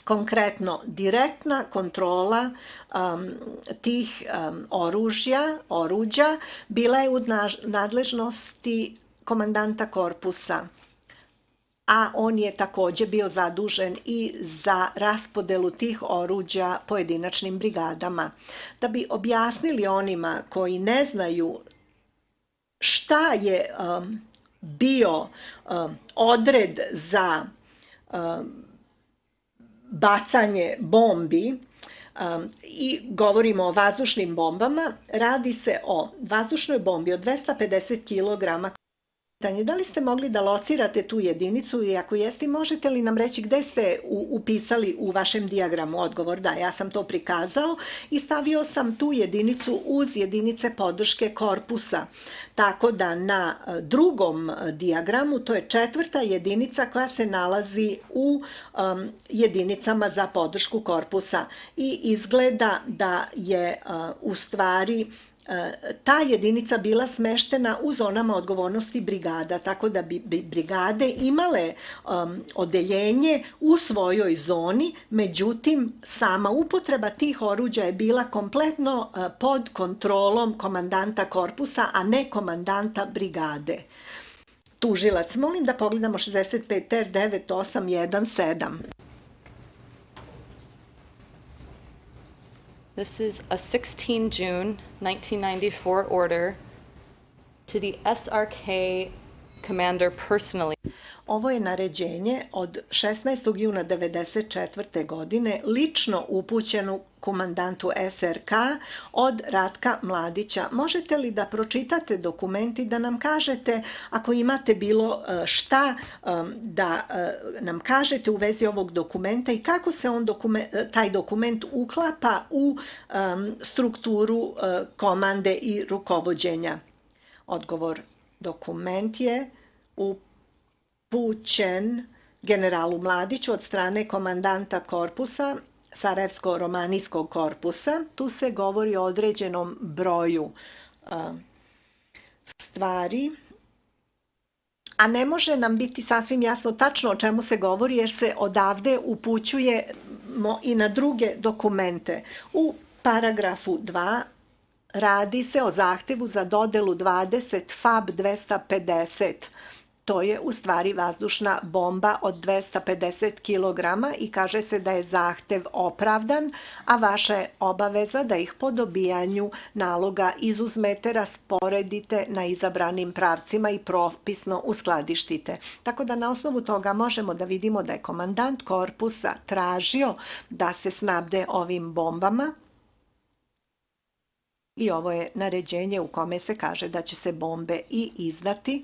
Konkretno, direktna kontrola tih oruđa bila je u nadležnosti komandanta korpusa, a on je takođe bio zadužen i za raspodelu tih oruđa pojedinačnim brigadama. Da bi objasnili onima koji ne znaju šta je bio odred za bacanje bombi, i govorimo o vazdušnim bombama, radi se o vazdušnoj bombi od 250 kg. Da li ste mogli da locirate tu jedinicu i ako jeste, možete li nam reći gde ste upisali u vašem dijagramu? Odgovor da, ja sam to prikazao i stavio sam tu jedinicu uz jedinice podrške korpusa. Tako da na drugom dijagramu, to je 4. jedinica koja se nalazi u jedinicama za podršku korpusa i izgleda da je u stvari ta jedinica bila smeštena u zonama odgovornosti brigada, tako da bi brigade imale odeljenje u svojoj zoni, međutim sama upotreba tih oruđa je bila kompletno pod kontrolom komandanta korpusa, a ne komandanta brigade. Tužilac, molim da pogledamo 65 ter 9817. This is a 16 June 1994 order to the SRK commander personally. Ovo je naređenje od 16. juna 1994. godine lično upućeno komandantu SRK od Ratka Mladića. Možete li da pročitate dokument i da nam kažete, ako imate bilo šta, da nam kažete u vezi ovog dokumenta i kako se taj dokument uklapa u strukturu komande i rukovođenja? Odgovor: dokument je upućen generalu Mladiću od strane komandanta korpusa, Sarajevsko-romanijskog korpusa. Tu se govori o određenom broju stvari, a ne može nam biti sasvim jasno tačno o čemu se govori, jer se odavde upućujemo i na druge dokumente. U paragrafu 2 radi se o zahtevu za dodelu 20 FAB 250. To je u stvari vazdušna bomba od 250 kg i kaže se da je zahtev opravdan, a vaša je obaveza da ih po dobijanju naloga izuzmete, rasporedite na izabranim pravcima i propisno uskladištite. Tako da na osnovu toga možemo da vidimo da je komandant korpusa tražio da se snabde ovim bombama. I ovo je naređenje u kome se kaže da će se bombe i izdati.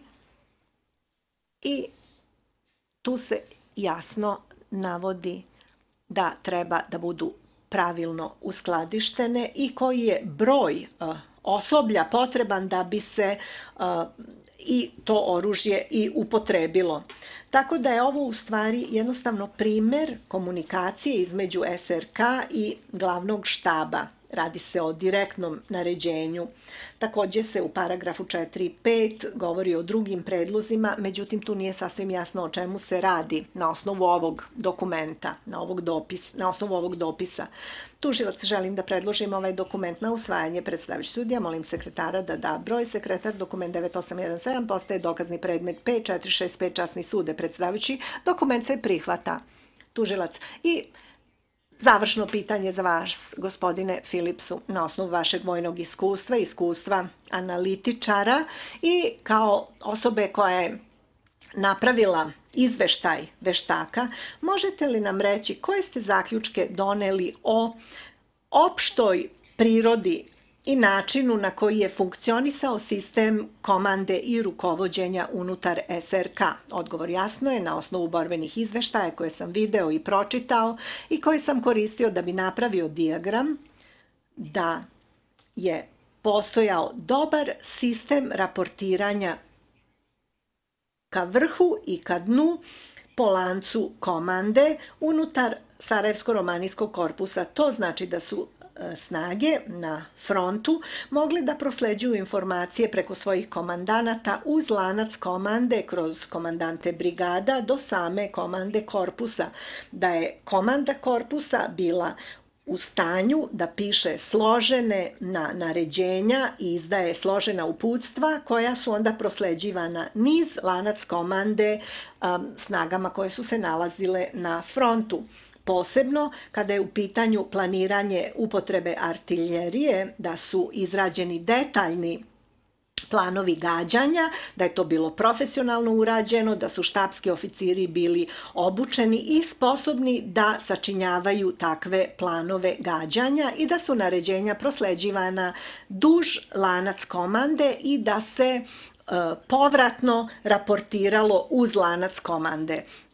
I tu se jasno navodi da treba da budu pravilno uskladištene i koji je broj osoblja potreban da bi se i to oružje i upotrebilo. Tako da je ovo u stvari jednostavno primer komunikacije između SRK i glavnog štaba. Radi se o direktnom naređenju. Takođe se u paragrafu 4 i 5 govori o drugim predlozima, međutim tu nije sasvim jasno o čemu se radi na osnovu ovog dokumenta, na osnovu ovog dopisa. Tužilac, želim da predložim ovaj dokument na usvajanje. Predstavljajući sudija, molim sekretara da da broj. Sekretar, dokument 9817 postaje dokazni predmet 5465 časni sude. Predstavljajući, dokument se prihvata. Tužilac, i završno pitanje za vas, gospodine Philipsu, na osnovu vašeg vojnog iskustva analitičara i kao osobe koja je napravila izveštaj veštaka, možete li nam reći koje ste zaključke doneli o opštoj prirodi i načinu na koji je funkcionisao sistem komande i rukovođenja unutar SRK? Odgovor jasno je na osnovu borbenih izveštaja koje sam video i pročitao i koje sam koristio da bi napravio dijagram, da je postojao dobar sistem raportiranja ka vrhu i ka dnu po lancu komande unutar Sarajevsko-romanijskog korpusa. To znači da su snage na frontu mogle da prosleđuju informacije preko svojih komandanata uz lanac komande kroz komandante brigada do same komande korpusa. Da je komanda korpusa bila u stanju da piše složene naređenja i izdaje složena uputstva koja su onda prosleđivana niz lanac komande snagama koje su se nalazile na frontu. Posebno kada je u pitanju planiranje upotrebe artiljerije, da su izrađeni detaljni planovi gađanja, da je to bilo profesionalno urađeno, da su štabski oficiri bili obučeni i sposobni da sačinjavaju takve planove gađanja i da su naređenja prosleđivana duž lanac komande i da se povratno raportiralo uz lanac komande.